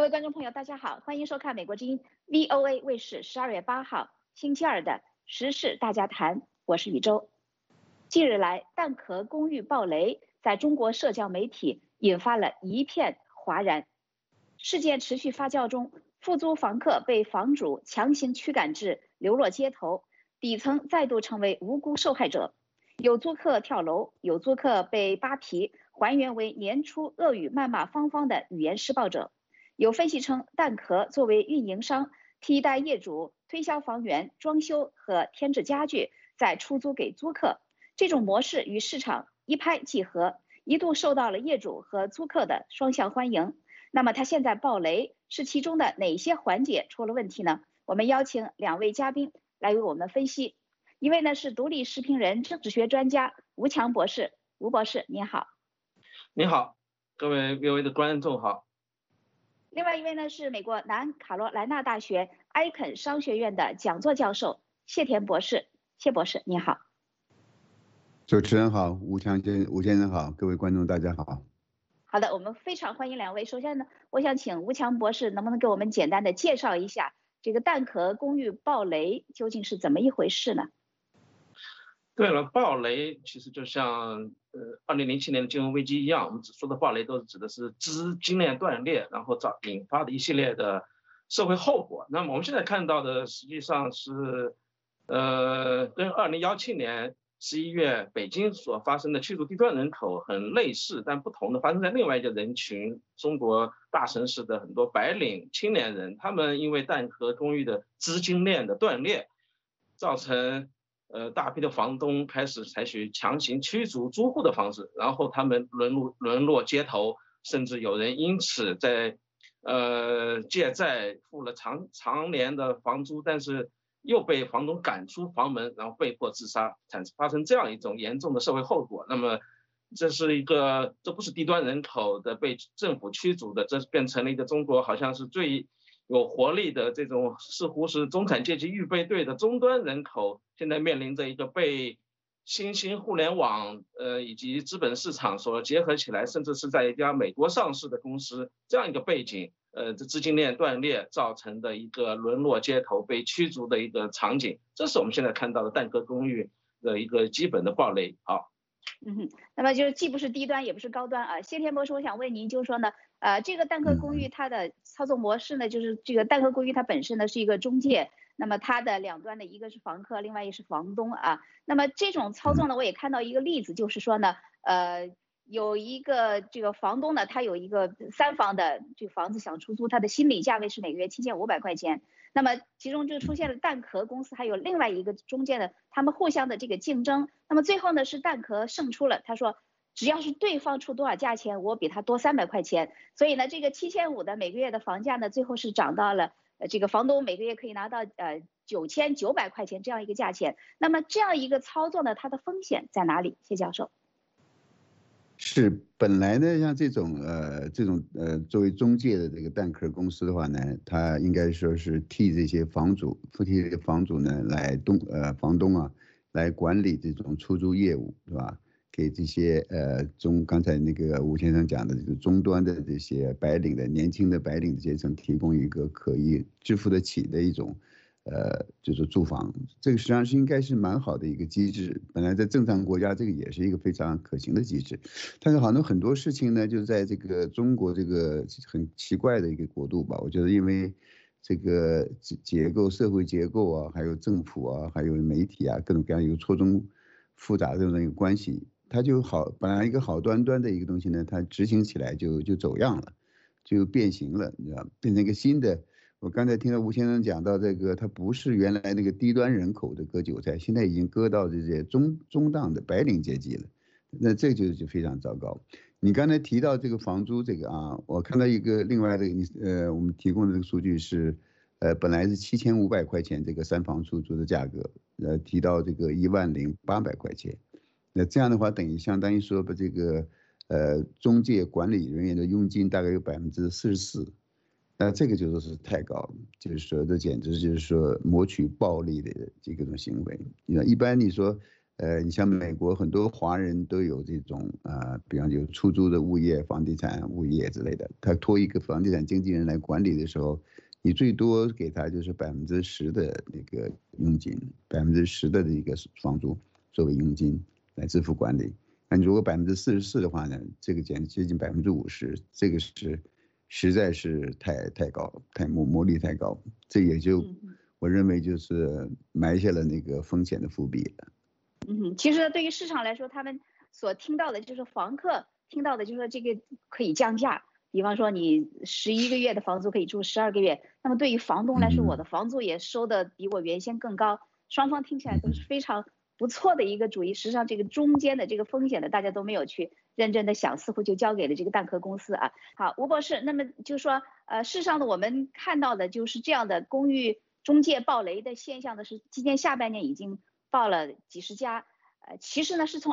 位观众朋友，大家好，欢迎收看美国之音 VOA 卫视12月8号星期二的时事大家谈，我是宇宙。近日来，蛋壳公寓爆雷，在中国社交媒体引发了一片哗然。事件持续发酵中，出租房客被房主强行驱赶至流落街头，底层再度成为无辜受害者。有租客跳楼，有租客被扒皮，还原为年初恶语谩骂芳芳的语言施暴者。有分析称，蛋壳作为运营商，替代业主推销房源、装修和添置家具，再出租给租客。这种模式与市场一拍即合，一度受到了业主和租客的双向欢迎。那么它现在爆雷，是其中的哪些环节出了问题呢？我们邀请两位嘉宾来为我们分析。一位呢是独立时评人、政治学专家吴强博士，吴博士您好。 你好，各位 VOA 的观众好。 另外一位呢是美国南卡罗来纳大学埃肯商学院的讲座教授谢田博士，谢博士你好。 主持人好，吴先生好，各位观众大家好。 好的，我们非常欢迎两位。首先呢，我想请吴强博士能不能给我们简单的介绍一下这个蛋壳公寓爆雷究竟是怎么一回事呢？ 对了，爆雷其实就像2007年的金融危机一样，我们说的爆雷都是指的是资金链断裂，然后引发的一系列的社会后果。那么我们现在看到的实际上是，跟2017年11月北京所发生的驱逐低端人口很类似，但不同的发生在另外一个人群，中国大城市的很多白领青年人，他们因为蛋壳公寓的资金链的断裂，造成大批的房东开始采取强行驱逐租户的方式，然后他们沦落街头，甚至有人因此在借债付了长年的房租，但是又被房东赶出房门，然后被迫自杀，发生这样一种严重的社会后果。那么这不是低端人口的被政府驱逐的，这变成了一个中国好像是最有活力的这种似乎是中产阶级预备队的终端人口，现在面临着一个被新兴互联网以及资本市场所结合起来，甚至是在一家美国上市的公司这样一个背景，这资金链断裂造成的一个沦落街头被驱逐的一个场景，这是我们现在看到的蛋壳公寓的一个基本的爆雷。好。 那么就是既不是低端也不是高端啊。谢天博士，我想问您，就是说呢，这个蛋壳公寓它的操作模式呢，就是这个蛋壳公寓它本身呢是一个中介，那么它的两端的一个是房客，另外一个是房东啊。那么这种操作呢，我也看到一个例子，就是说呢，有一个这个房东呢，他有一个3房的这个房子想出租，他的心理价位是每个月7500块钱。那么其中就出现了蛋壳公司还有另外一个中介的，他们互相的这个竞争。那么最后呢是蛋壳胜出了，他说只要是对方出多少价钱，我比他多300块钱。所以呢这个7500的每个月的房价呢，最后是涨到了这个房东每个月可以拿到9900块钱这样一个价钱。那么这样一个操作呢，它的风险在哪里？谢教授。 是本来呢，像这种作为中介的这个蛋壳公司的话呢，它应该说是替这些房主呢来房东啊来管理这种出租业务，是吧？给这些刚才那个吴先生讲的这个终端的这些年轻的白领阶层提供一个可以支付得起的一种就是住房，这个实际上是应该是蛮好的一个机制。本来在正常国家，这个也是一个非常可行的机制。但是很多事情呢，就在这个中国这个很奇怪的一个国度吧。我觉得因为这个社会结构啊，还有政府啊，还有媒体啊，各种各样一个错综复杂的这种一个关系，它就本来一个好端端的一个东西呢，它执行起来就走样了，就变形了，你知道，变成一个新的。我刚才听到吴先生讲到这个，他不是原来那个低端人口的割韭菜，现在已经割到这些中档的白领阶级了，那这就非常糟糕。你刚才提到这个房租这个啊，我看到一个另外的我们提供的这个数据是，本来是7500块钱这个3房出租的价格，提到这个10800块钱，那这样的话相当于说把这个中介管理人员的佣金大概有44%。那这个就是太高了，就是说这简直就是说谋取暴利的这种行为。一般你说你像美国很多华人都有这种比方有出租的物业、房地产物业之类的，他托一个房地产经纪人来管理的时候，你最多给他就是10%的那个佣金，10%的一个房租作为佣金来支付管理。那你如果44%的话呢，这个接近50%，这个是实在是太高，魔力太高，这也就我认为就是埋下了那个风险的伏笔。 其实对于市场来说，他们所听到的就是房客听到的就是说这个可以降价，比方说你11个月的房租可以住12个月，那么对于房东来说，我的房租也收的比我原先更高，双方听起来都是非常不错的一个主意。实际上这个中间的这个风险呢，大家都没有去认真的想，似乎就交给了这个蛋壳公司啊。好，吴博士，那么就是说事实上呢，我们看到的就是这样的公寓中介暴雷的现象呢，是今年下半年已经报了几十家，其实呢是从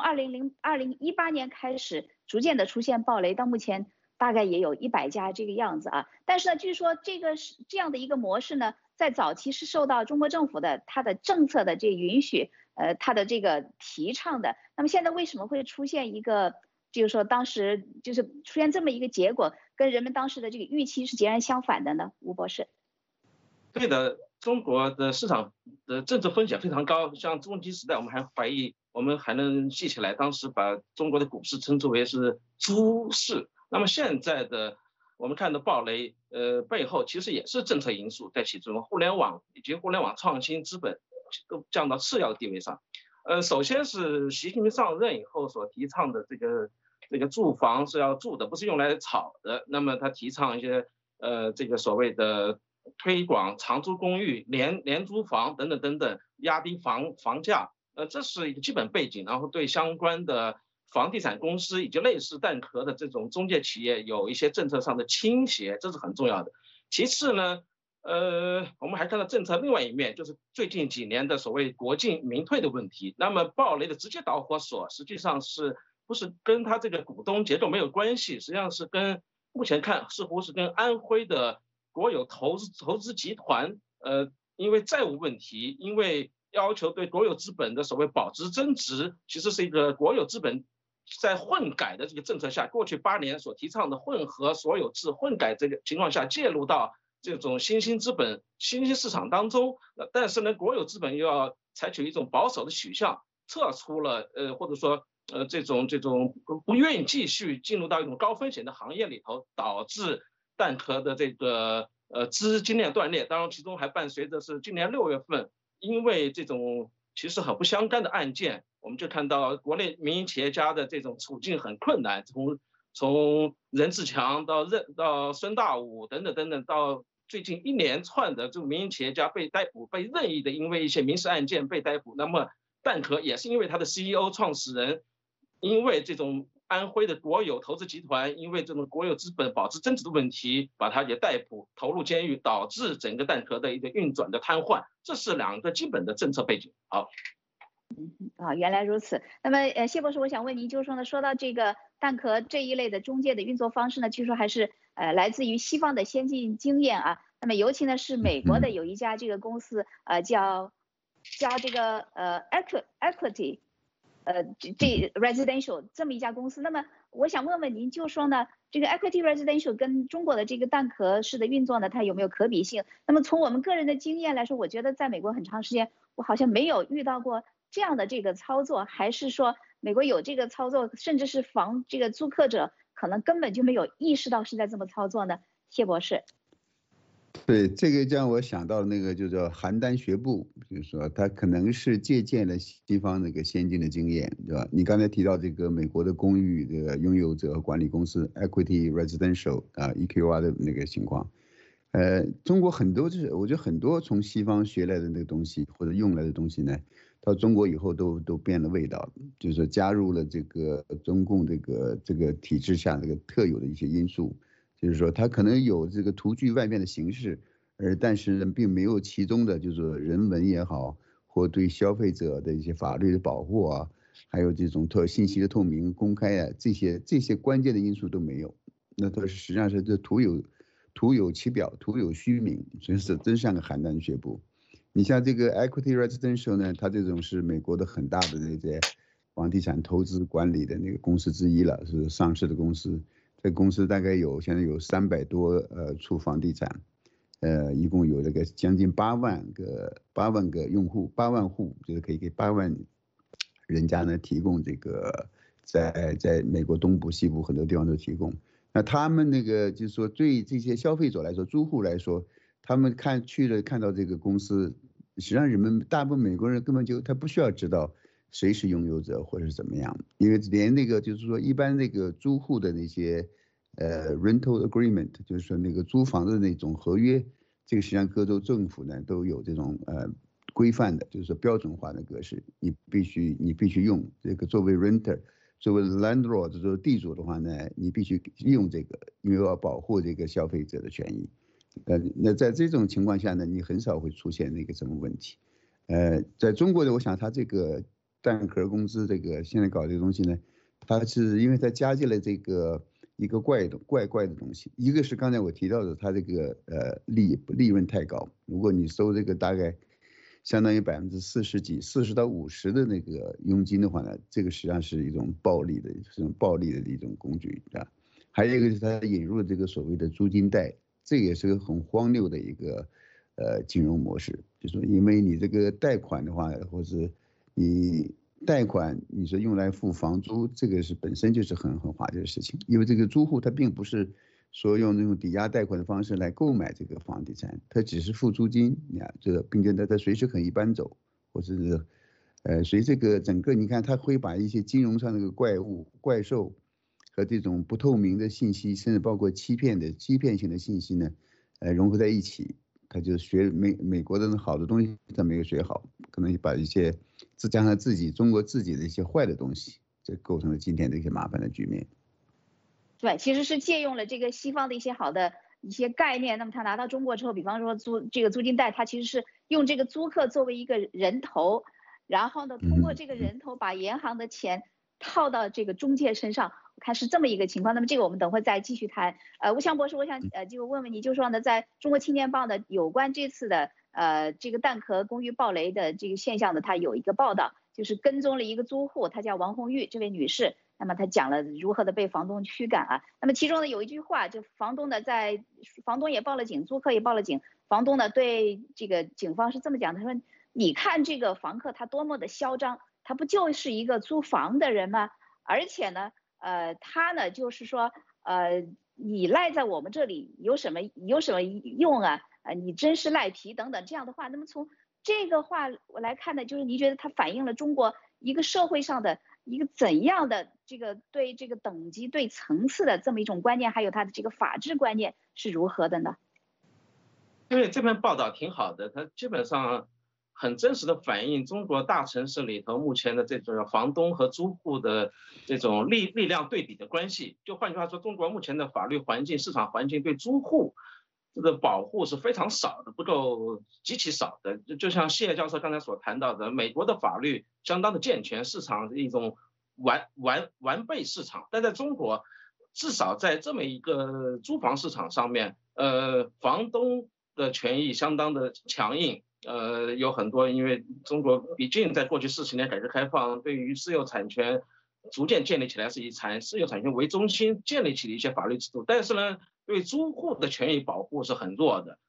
2018年开始逐渐的出现暴雷，到目前大概也有100家这个样子啊。但是呢，据说这样的一个模式呢，在早期是受到中国政府的它的政策的这允许，它的这个提倡的。那么现在为什么会出现一个，就是说当时就是出现这么一个结果，跟人们当时的这个预期是截然相反的呢？吴博士。 对的，中国的市场的政治风险非常高，像中基时代，我们还怀疑，我们还能记起来，当时把中国的股市称之为是猪市。那么现在的我们看到暴雷，背后其实也是政策因素在其中，互联网以及互联网创新资本都降到次要的地位上。首先是习近平上任以后所提倡的这个住房是要住的，不是用来炒的。那么他提倡一些这个所谓的推广长租公寓、廉租房等等等等，压低房价，这是一个基本背景。然后对相关的房地产公司以及类似蛋壳的这种中介企业有一些政策上的倾斜，这是很重要的。其次呢，我们还看到政策另外一面，就是最近几年的所谓国进民退的问题。那么暴雷的直接导火索实际上是不是跟他这个股东结构没有关系，实际上是跟目前看似乎是跟安徽的国有投资集团，因为债务问题，因为要求对国有资本的所谓保值增值，其实是一个国有资本在混改的这个政策下，过去8年所提倡的混合所有制混改这个情况下介入到这种新兴资本、新兴市场当中，但是呢，国有资本又要采取一种保守的取向，撤出了或者说这种不愿意继续进入到一种高风险的行业里头，导致蛋壳的这个资金链断裂。当然，其中还伴随着是今年6月份，因为这种其实很不相干的案件，我们就看到国内民营企业家的这种处境很困难，从任志强到孙大武等等等等，到最近一连串的这种民营企业家被逮捕，被任意的因为一些民事案件被逮捕。那么蛋壳也是因为他的 CEO 创始人，因为这种安徽的国有投资集团，因为这种国有资本保值增值的问题，把他给逮捕投入监狱，导致整个蛋壳的一个运转的瘫痪。这是2个基本的政策背景。好。 原来如此。那么谢博士，我想问您，就是说呢，说到这个蛋壳这一类的中介的运作方式呢，据说还是来自于西方的先进经验啊。那么尤其呢是美国的有一家这个公司叫这个Equity Residential 这么一家公司。那么我想问问您，就是说呢，这个 Equity Residential 跟中国的这个蛋壳式的运作呢，它有没有可比性？那么从我们个人的经验来说，我觉得在美国很长时间，我好像没有遇到过这样的这个操作，还是说美国有这个操作，甚至是这个租客者可能根本就没有意识到是在这么操作呢？谢博士。 对，这个让我想到那个就叫邯郸学步，就是说他可能是借鉴了西方那个先进的经验，对吧？你刚才提到这个美国的公寓这个拥有者和管理公司 Equity Residential EQR 的那个情况，中国很多就是我觉得很多从西方学来的那个东西或者用来的东西呢，到中国以后都变了味道，就是说加入了这个中共这个体制下这个特有的一些因素。就是说，它可能有这个图具外面的形式，但是呢，并没有其中的，就是说人文也好，或对消费者的一些法律的保护啊，还有这种信息的透明、公开啊，这些关键的因素都没有。那它实际上是这徒有其表，徒有虚名，所以是真像个邯郸学步。 你像这个 Equity Residential 呢，它这种是美国的很大的那些房地产投资管理的那个公司之一了，是上市的公司。这公司大概现在有300多处房地产，一共有这个将近8万个用户，8万户，就是可以给8万人家呢提供这个在美国东部、西部很多地方都提供。那他们那个就是说，对这些消费者来说，租户来说，他们看到这个公司，实际上大部分美国人根本他不需要知道谁是拥有者或者是怎么样，因为连那个就是说一般那个租户的那些rental agreement， 就是说那个租房的那种合约，这个实际上各州政府呢都有这种规范的，就是说标准化的格式，你必须用这个作为 renter。作为 landlord， 作为地主的话呢，你必须用这个，因为要保护这个消费者的权益。那在这种情况下呢，你很少会出现那个什么问题。在中国的，我想它这个蛋壳公司这个现在搞这个东西呢，它是因为它加进了这个一个怪的东西，一个是刚才我提到的，它这个利润太高，如果你收这个大概相当于40%到50%的那个佣金的话呢，这个实际上是一种暴利的一种工具啊。还有一个是它引入了这个所谓的租金贷，这也是个很荒谬的一个金融模式，就是说因为你这个贷款的话，或是你贷款你是用来付房租，这个是本身就是很滑稽的事情，因为这个租户他并不是说用那种抵押贷款的方式来购买这个房地产，他只是付租金呀，并且他随时可以搬走，或者是所以这个整个你看他会把一些金融上的怪兽和这种不透明的信息，甚至包括欺骗性的信息呢，融合在一起，他就学美国的好的东西他没有学好，可能把一些加上中国自己的一些坏的东西，这构成了今天的一些麻烦的局面。 对，其实是借用了这个西方的一些好的一些概念，那么他拿到中国之后，比方说这个租金贷，他其实是用这个租客作为一个人头，然后呢，通过这个人头把银行的钱套到这个中介身上，我看是这么一个情况。那么这个我们等会再继续谈。吴强博士，我想就问问你，就说呢，在中国青年报呢有关这次的这个蛋壳公寓暴雷的这个现象呢，它有一个报道，就是跟踪了一个租户，她叫王红玉这位女士。那么他讲了如何的被房东驱赶啊？那么其中呢有一句话，就房东也报了警，租客也报了警。房东呢对这个警方是这么讲，他说：“你看这个房客他多么的嚣张，他不就是一个租房的人吗？而且呢，他呢就是说，你赖在我们这里有什么用啊？你真是赖皮等等这样的话。那么从这个话我来看呢，就是你觉得它反映了中国一个社会上的一个怎样的这个对这个等级、对层次的这么一种观念，还有它的这个法治观念是如何的呢？ 对，这篇报道挺好的，它基本上很真实的反映中国大城市里头目前的这种房东和租户的这种力量对比的关系。就换句话说，中国目前的法律环境、市场环境对租户这个保护是非常少的，不够极其少的。就像谢教授刚才所谈到的，美国的法律相当的健全，市场是一种完备市场，但在中国，至少在这么一个租房市场上面，房东的权益相当的强硬。有很多，因为中国毕竟在过去40年改革开放，对于私有产权逐渐建立起来，是以私有产权为中心建立起的一些法律制度，但是呢，对租户的权益保护是很弱的。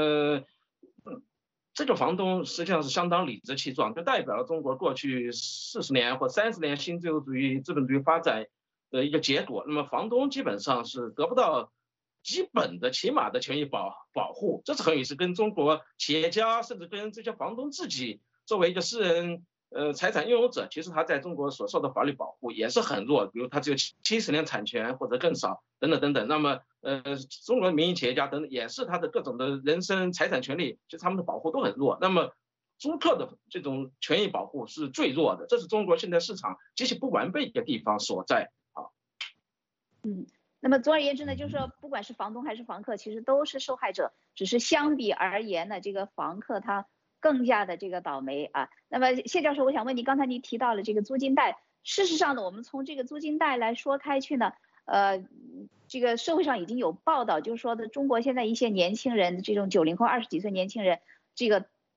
这个房东实际上是相当理直气壮，就代表了中国过去40年或30年新自由主义资本主义发展的一个结果。那么房东基本上是得不到基本的起码的权益保护，这是很有意思，跟中国企业家甚至跟这些房东自己作为一个私人财产拥有者，其实他在中国所受的法律保护也是很弱，比如他只有70年产权或者更少等等等等。那么中国民营企业家等等也是他的各种的人身财产权利，其实他们的保护都很弱。那么租客的这种权益保护是最弱的，这是中国现在市场极其不完备的地方所在啊。 那么总而言之呢，就是说不管是房东还是房客，其实都是受害者，只是相比而言呢，这个房客他更加的这个倒霉啊。那么谢教授，我想问你，刚才你提到了这个租金贷，事实上呢，我们从这个租金贷来说开去呢，这个社会上已经有报道，就是说的中国现在一些年轻人，这种90后20几岁年轻人，这个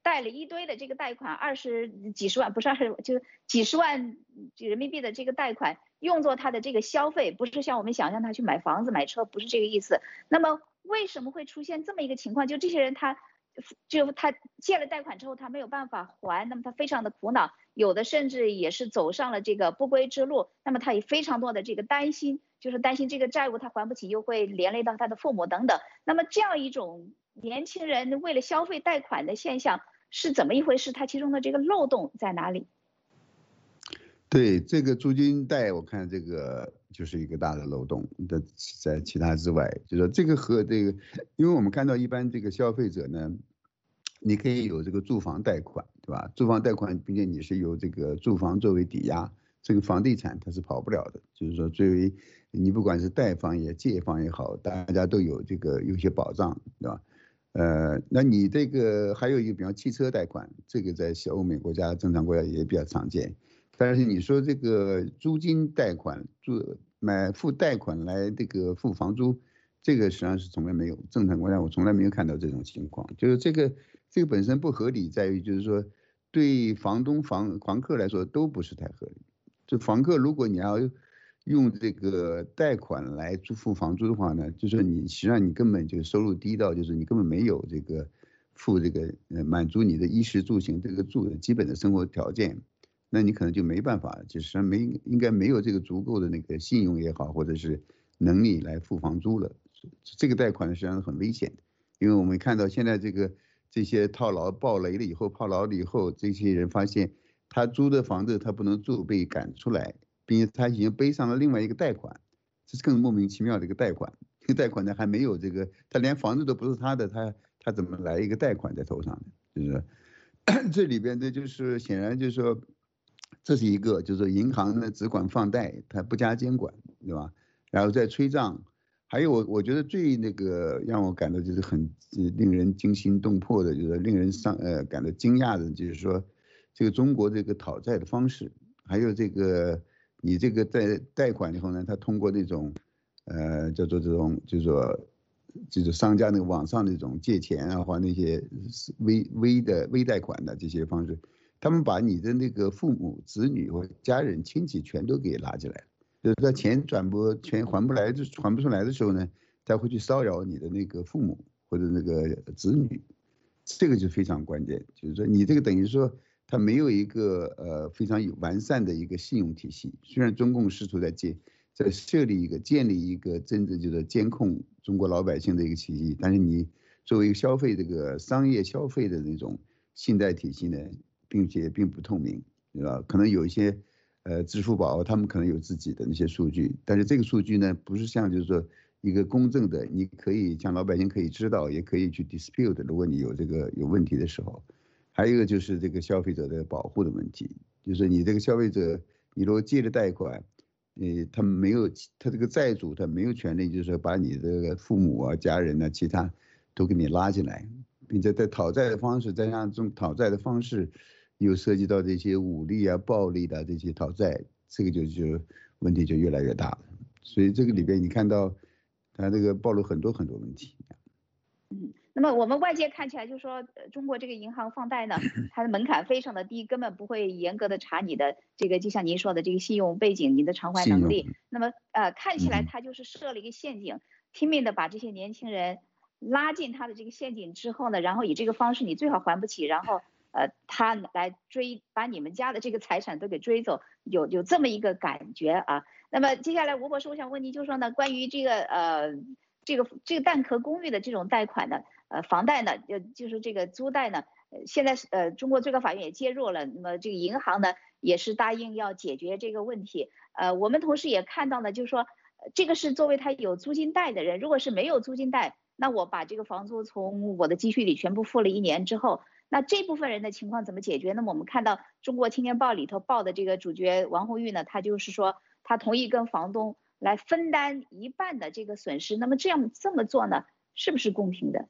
贷了一堆的这个贷款几十万，不是20，就是几十万人民币的这个贷款，用作他的这个消费，不是像我们想象他去买房子买车，不是这个意思。那么为什么会出现这么一个情况？就这些人他借了贷款之后，他没有办法还，那么他非常的苦恼，有的甚至也是走上了这个不归之路。那么他也非常多的这个担心，就是担心这个债务他还不起，又会连累到他的父母等等。那么这样一种年轻人为了消费贷款的现象是怎么一回事？它其中的这个漏洞在哪里？ 对，这个租金贷，我看这个就是一个大的漏洞的，在其他之外，就说这个和这个，因为我们看到一般这个消费者呢，你可以有这个住房贷款，对吧？住房贷款，并且你是由这个住房作为抵押，这个房地产它是跑不了的，就是说作为你不管是贷方也借方也好，大家都有这个有些保障，对吧？那你这个还有一个，比方汽车贷款，这个在欧美国家、正常国家也比较常见。但是你说这个租金贷款，付贷款来这个付房租，这个实际上是从来没有，正常国家我从来没有看到这种情况。就是这个本身不合理，在于就是说对房东房客来说都不是太合理。就房客如果你要用这个贷款来付房租的话呢，就是你实际上你根本就收入低到就是你根本没有这个付这个满足你的衣食住行这个基本的生活条件。那你可能就没办法，就是应该没有这个足够的那个信用也好，或者是能力来付房租了。这个贷款实际上是很危险的，因为我们看到现在这些套牢爆雷了以后，泡牢了以后，这些人发现他租的房子他不能住，被赶出来，并且他已经背上了另外一个贷款，这是更莫名其妙的一个贷款。这个贷款呢还没有这个，他连房子都不是他的，他怎么来一个贷款在头上呢？就是这里边的就是显然就是说。这是一个，就是银行呢只管放贷，它不加监管，对吧？然后再催账，还有我觉得最那个让我感到就是很令人惊心动魄的，就是令人感到惊讶的，就是说这个中国这个讨债的方式，还有这个你这个在贷款以后呢，他通过那种叫做这种就是商家那个网上那种借钱啊，或那些微贷款的这些方式。他们把你的那个父母、子女或家人、亲戚全都给拉进来了，就是说钱还不出来的时候呢，他会去骚扰你的那个父母或者那个子女，这个就非常关键。就是说你这个等于说他没有一个非常完善的一个信用体系。虽然中共试图在建立一个真正就是监控中国老百姓的一个体系，但是你作为消费这个商业消费的那种信贷体系呢？并且并不透明，对吧？可能有一些，支付宝他们可能有自己的那些数据，但是这个数据呢，不是像就是说一个公正的，你可以像老百姓可以知道，也可以去 dispute， 如果你有这个有问题的时候。还有一个就是这个消费者的保护的问题，就是你这个消费者，你如果借了贷款，他没有他这个债主他没有权利，就是说把你的父母啊、家人啊、其他都给你拉进来，并且在讨债的方式，再加上这种讨债的方式。又涉及到这些武力啊、暴力的这些讨债，这个就问题就越来越大了。所以这个里边你看到，它这个暴露很多问题。 那么我们外界看起来就说，中国这个银行放贷呢，它的门槛非常的低，根本不会严格的查你的这个，就像您说的这个信用背景、你的偿还能力。那么看起来它就是设了一个陷阱，拼命的把这些年轻人拉进他的这个陷阱之后呢，然后以这个方式你最好还不起，然后。他来把你们家的这个财产都给追走，有这么一个感觉啊。那么接下来吴博士，我想问您，就是说呢，关于这个蛋壳公寓的这种贷款呢，房贷呢，就是这个租贷呢，现在中国最高法院也介入了，那么这个银行呢也是答应要解决这个问题。我们同时也看到呢，就是说这个是作为他有租金贷的人，如果是没有租金贷，那我把这个房租从我的积蓄里全部付了1年之后。那这部分人的情况怎么解决？那么我们看到《中国青年报》里头报的这个主角王红玉呢，他就是说他同意跟房东来分担一半的这个损失。那么这么做呢，是不是公平的？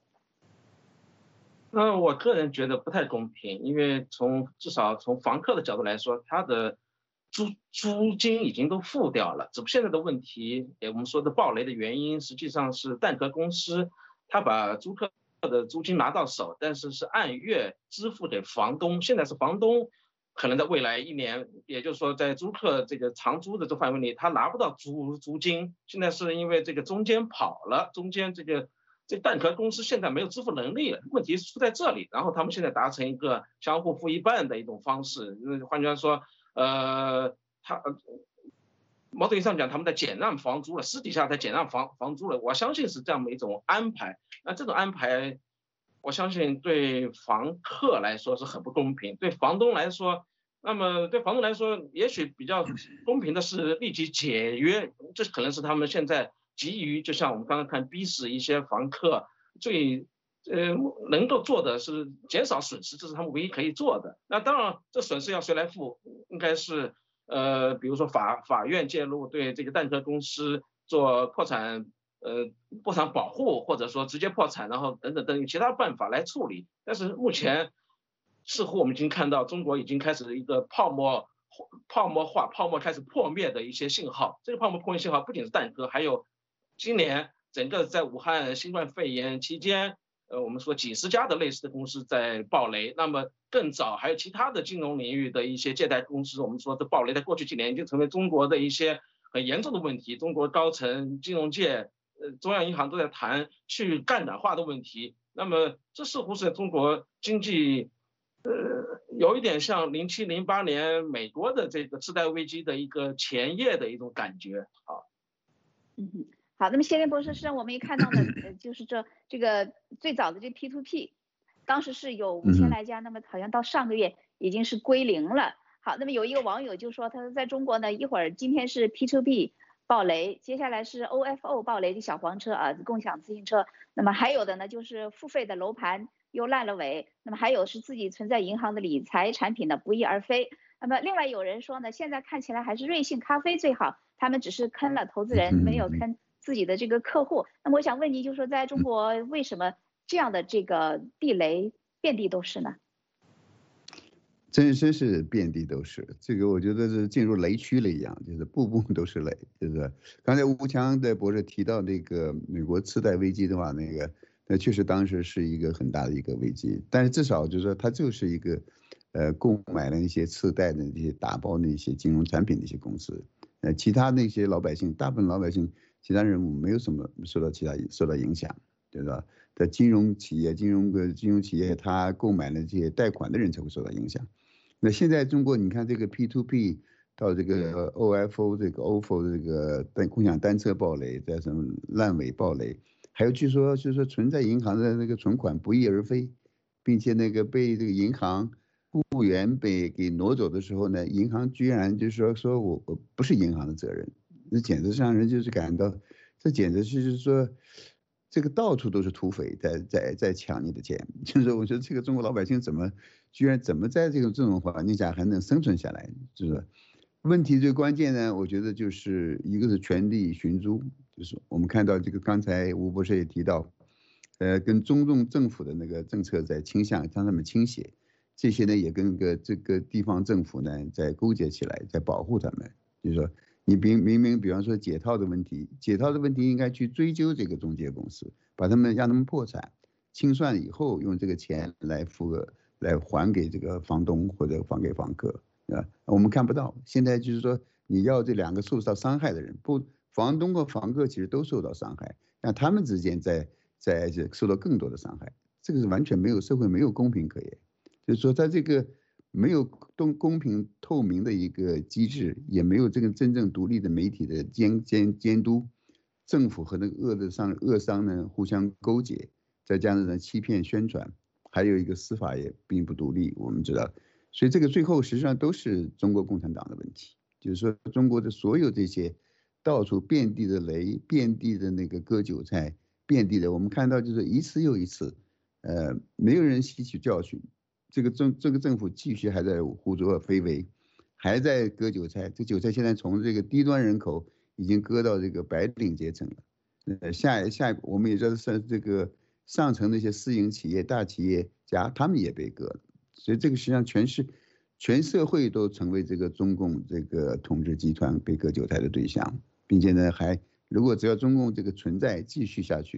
我个人觉得不太公平，因为至少从房客的角度来说，他的租金已经都付掉了，只不过现在的问题，我们说的暴雷的原因，实际上是蛋壳公司他把租客的租金拿到手，但是是按月支付给房东。现在是房东可能在未来1年，也就是说在租客这个长租的这范围里，他拿不到租金。现在是因为这个中间跑了，中间这蛋壳公司现在没有支付能力了，问题是出在这里。然后他们现在达成一个相互付一半的一种方式，换句话说，某种意义上讲，他们在减让房租了，私底下在减让房租了。我相信是这样的一种安排。那这种安排，我相信对房客来说是很不公平，对房东来说，也许比较公平的是立即解约，这可能是他们现在急于，就像我们刚刚看，逼使一些房客最能够做的是减少损失，这是他们唯一可以做的。那当然，这损失要谁来付，应该是比如说法院介入，对这个蛋壳公司做破产保护，或者说直接破产，然后等等其他办法来处理。但是目前似乎我们已经看到中国已经开始一个泡沫化、泡沫开始破灭的一些信号。这个泡沫破灭信号不仅是蛋壳，还有今年整个在武汉新冠肺炎期间，我们说几十家的类似的公司在爆雷。那么更早还有其他的金融领域的一些借贷公司，我们说的爆雷，在过去几年已经成为中国的一些很严重的问题。中国高层、金融界、中央银行都在谈去杠杆化的问题。那么这似乎是中国经济有一点像07、08年美国的这个次贷危机的一个前夜的一种感觉啊。 好，那么谢林博士，实际上我们也看到呢，就是这个最早的这 P2P， 当时是有5000来家，那么好像到上个月已经是归零了。好，那么有一个网友就说，他说在中国呢，今天是 P2P 爆雷，接下来是 OFO 爆雷的小黄车啊，共享自行车，那么还有的呢就是付费的楼盘又烂了尾，那么还有是自己存在银行的理财产品呢不翼而飞。那么另外有人说呢，现在看起来还是瑞幸咖啡最好，他们只是坑了投资人，没有坑自己的这个客户。那么我想问您，就是说在中国为什么这样的这个地雷遍地都是呢？ 真是遍地都是，这个我觉得是进入雷区了一样，就是步步都是雷。就是刚才吴强的博士提到那个美国次贷危机的话，那确实当时是一个很大的一个危机，但是至少就是说它就是一个购买了一些次贷的一些打包的一些金融产品的一些公司，其他那些老百姓，大部分老百姓其他人没有什么受到影响，对吧？在金融企业，他购买了这些贷款的人才会受到影响。那现在中国，你看这个 P2P 到这个 OFO 这个 OFO 这个共享单车爆雷，在什么烂尾爆雷，还有据说就是说存在银行的那个存款不翼而飞，并且那个被这个银行雇员给挪走的时候呢，银行居然就是说我不是银行的责任，这简直让人就是感到，这简直就是说。这个到处都是土匪在抢你的钱，就是我觉得这个中国老百姓居然怎么在这种环境下还能生存下来？就是问题最关键呢，我觉得就是一个是权力寻租，就是我们看到这个刚才吴博士也提到，跟中共政府的那个政策在向他们倾斜，这些呢也跟这个地方政府呢在勾结起来，在保护他们，就是说。你明明比方说解套的问题应该去追究这个中介公司，让他们破产，清算以后用这个钱来还给这个房东或者还给房客，啊，我们看不到。现在就是说你要这两个受到伤害的人，房东和房客其实都受到伤害，让他们之间在受到更多的伤害，这个是完全社会没有公平可言，就是说在这个。没有公平透明的一个机制，也没有这个真正独立的媒体的监督，政府和那个恶商呢互相勾结，再加上欺骗宣传，还有一个司法也并不独立，我们知道，所以这个最后实际上都是中国共产党的问题，就是说中国的所有这些到处遍地的雷，遍地的那个割韭菜，遍地的我们看到就是一次又一次，没有人吸取教训。这个政府继续还在胡作非为，还在割韭菜。这韭菜现在从这个低端人口已经割到这个白领阶层了。我们也知道是这个上层那些私营企业、大企业家，他们也被割了。所以这个实际上全社会都成为这个中共这个统治集团被割韭菜的对象，并且呢，如果只要中共这个存在继续下去，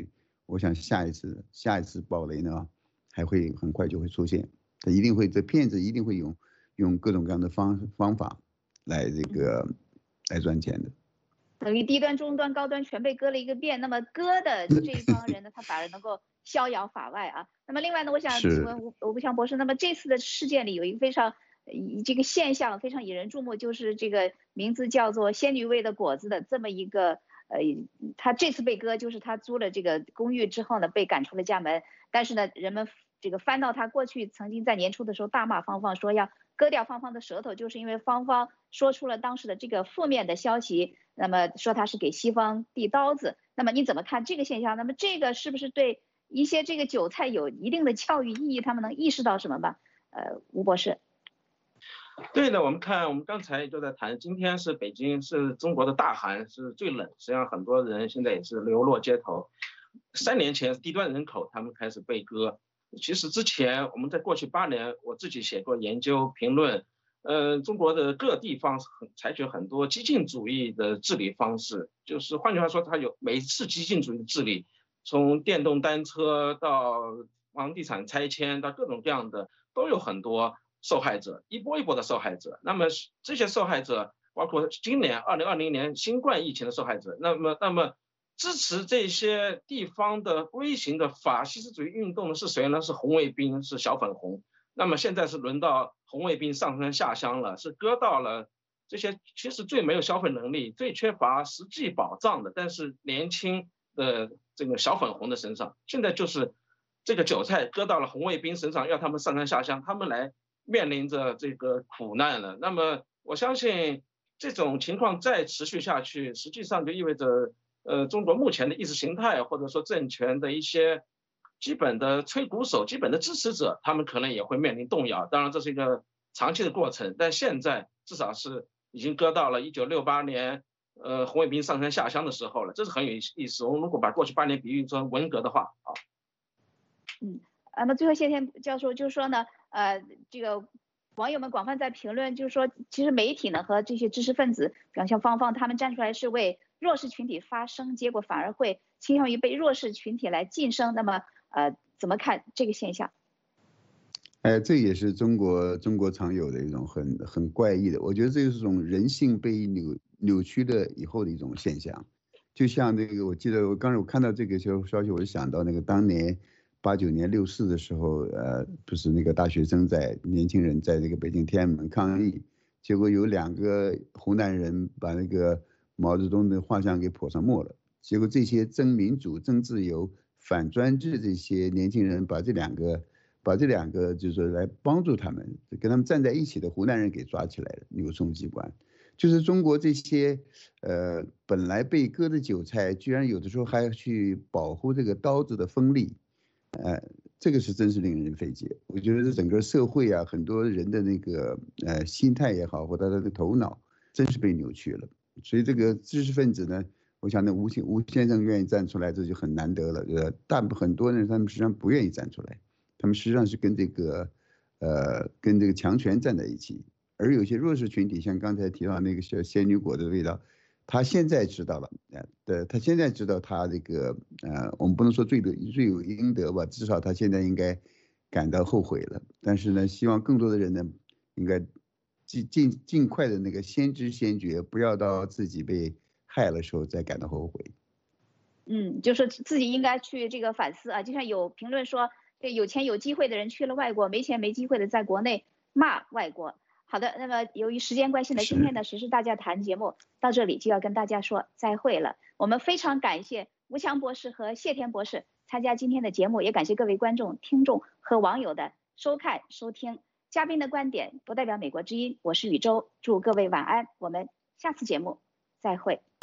我想下一次暴雷呢，还会很快就会出现，他一定会，这骗子一定会用各种各样的方法来来赚钱的。 等于低端、中端、高端全被割了一个遍，那么割的这一帮人呢，他反而能够逍遥法外啊。那么另外呢，我想请问吴强博士，那么这次的事件里有一个非常这个现象非常引人注目，就是这个名字叫做仙女味的果子的这么一个他这次被割，就是他租了这个公寓之后呢，被赶出了家门。但是呢，人们这个翻到他过去曾经在年初的时候大骂芳芳，说要割掉芳芳的舌头，就是因为芳芳说出了当时的这个负面的消息，那么说他是给西方递刀子。那么你怎么看这个现象？那么这个是不是对一些这个韭菜有一定的教育意义？他们能意识到什么吧？吴博士。 对的，我们刚才就在谈，今天是北京，是中国的大寒，是最冷，实际上很多人现在也是流落街头。3年前低端人口他们开始被割，其实之前我们在过去8年，我自己写过研究评论，中国的各地方采取很多激进主义的治理方式，就是换句话说，它有每一次激进主义的治理，从电动单车到房地产拆迁到各种各样的，都有很多受害者，一波一波的受害者。那么这些受害者包括今年2020年新冠疫情的受害者，那么支持这些地方的微型的法西斯主义运动的是谁呢？是红卫兵，是小粉红。那么现在是轮到红卫兵上山下乡了，是割到了这些其实最没有消费能力、最缺乏实际保障的，但是年轻的这个小粉红的身上。现在就是这个韭菜割到了红卫兵身上，要他们上山下乡，他们来面临着这个苦难了。那么我相信这种情况再持续下去，实际上就意味着中国目前的意识形态或者说政权的一些基本的吹鼓手、基本的支持者，他们可能也会面临动摇。当然这是一个长期的过程，但现在至少是已经割到了1968年红卫兵上山下乡的时候了，这是很有意思。我们如果把过去8年比喻成文革的话啊。 那么最后谢天教授就说呢，这个网友们广泛在评论，就是说其实媒体呢和这些知识分子，比方像芳芳他们站出来是为弱势群体发声，结果反而会倾向于被弱势群体来晋升。那么怎么看这个现象？ 这也是中国常有的一种很怪异的，我觉得这是一种人性被扭曲了以后的一种现象。就像那个，我记得我刚才我看到这个消息，我就想到那个当年89年6·4的时候，不是那个大学生年轻人在这个北京天安门抗议，结果有2个湖南人把那个毛泽东的画像给泼上墨了，结果这些争民主、争自由、反专制这些年轻人把这两个就是说来帮助他们，跟他们站在一起的湖南人给抓起来了，扭送机关。就是中国这些本来被割的韭菜，居然有的时候还要去保护这个刀子的锋利，这个是真是令人费解。我觉得这整个社会啊，很多人的那个心态也好，或者他的头脑，真是被扭曲了。所以这个知识分子呢，我想那吴先生愿意站出来，这就很难得了。很多人他们实际上不愿意站出来，他们实际上是跟这个强权站在一起。而有些弱势群体，像刚才提到那个小仙女果的味道，他现在知道了，他现在知道他这个我们不能说罪有应得吧，至少他现在应该感到后悔了。但是呢，希望更多的人呢，应该尽快的那个先知先觉，不要到自己被害了时候再感到后悔。 就是自己应该去这个反思啊，就像有评论说，这有钱有机会的人去了外国，没钱没机会的在国内骂外国。好的，那么由于时间关系呢，今天的时事大家谈节目到这里就要跟大家说再会了。我们非常感谢吴强博士和谢天博士参加今天的节目，也感谢各位观众、听众和网友的收看收听。嘉宾的观点不代表美国之音，我是宇宙，祝各位晚安，我们下次节目再会。